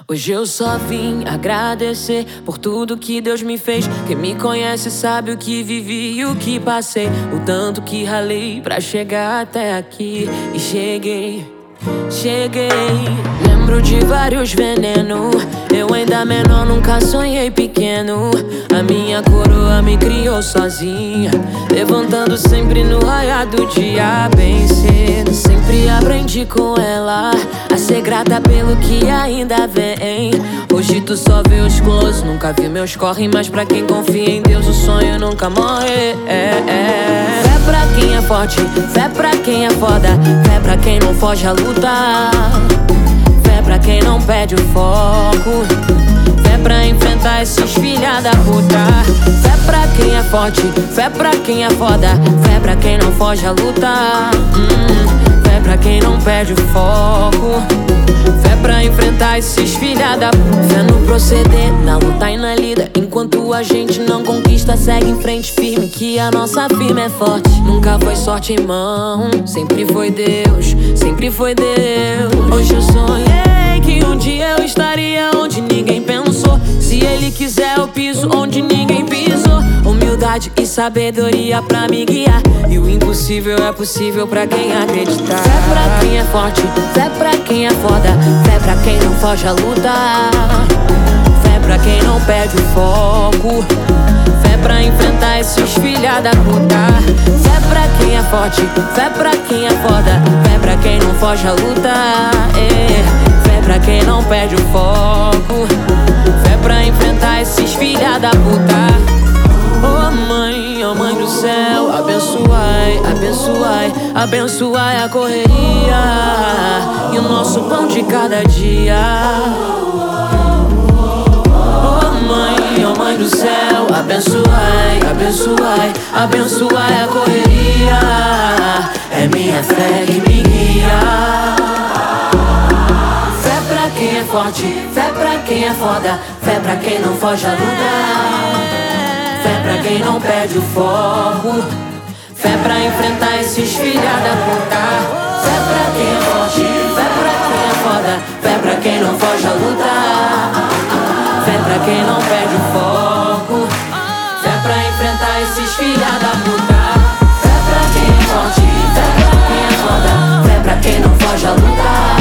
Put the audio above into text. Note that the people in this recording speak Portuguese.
Hoje eu só vim agradecer por tudo que Deus me fez. Quem me conhece sabe o que vivi e o que passei, o tanto que ralei pra chegar até aqui. E cheguei. Lembro de vários venenos. Eu ainda menor, nunca sonhei pequeno. A minha coroa me criou sozinha, levantando sempre no raiar do dia bem cedo. Sempre aprendi com ela a ser grata pelo que ainda vem. Hoje tu só vê os close, nunca vi meus corre. Mas pra quem confia em Deus o sonho nunca morre. Fé pra quem é forte, fé pra quem é foda, fé pra quem não foge à luta, fé pra quem não perde o foco, fé pra enfrentar esses filha da puta. Fé pra quem é forte, fé pra quem é foda, fé pra quem não foge à luta, fé pra quem não perde o foco, fé pra enfrentar esses filha da puta. Fé no proceder, na luta e na lida. Enquanto a gente não conquista, segue em frente firme, que a nossa firma é forte. Nunca foi sorte em mão, sempre foi Deus, sempre foi Deus. Hoje eu sonhei que um dia eu estaria onde ninguém pensou. Se Ele quiser eu piso onde ninguém pisou. Humildade e sabedoria pra me guiar, e o impossível é possível pra quem acreditar. Fé pra quem é forte, fé pra quem é foda, fé pra quem não foge à luta, fé pra quem não perde o foco, fé pra enfrentar esses filha da puta. Fé pra quem é forte, fé pra quem é foda, fé pra quem não foge à luta, fé pra quem não perde o foco, fé pra enfrentar esses filha da puta. Oh mãe do céu, abençoai, abençoai, abençoai a correria e o nosso pão de cada dia. Oh mãe do céu, abençoai, abençoai, abençoai a correria. É minha fé que me guia. Fé pra quem é forte, fé pra quem é foda, fé pra quem não foge à luta, fé pra quem não perde o foco, fé pra enfrentar esses filha da puta. Fé pra quem é forte, fé pra quem é foda, fé pra quem não foge à luta, fé pra quem não perde o foco, fé pra enfrentar esses filha da puta. Fé pra quem é forte, fé pra quem é foda, fé pra quem não foge à luta,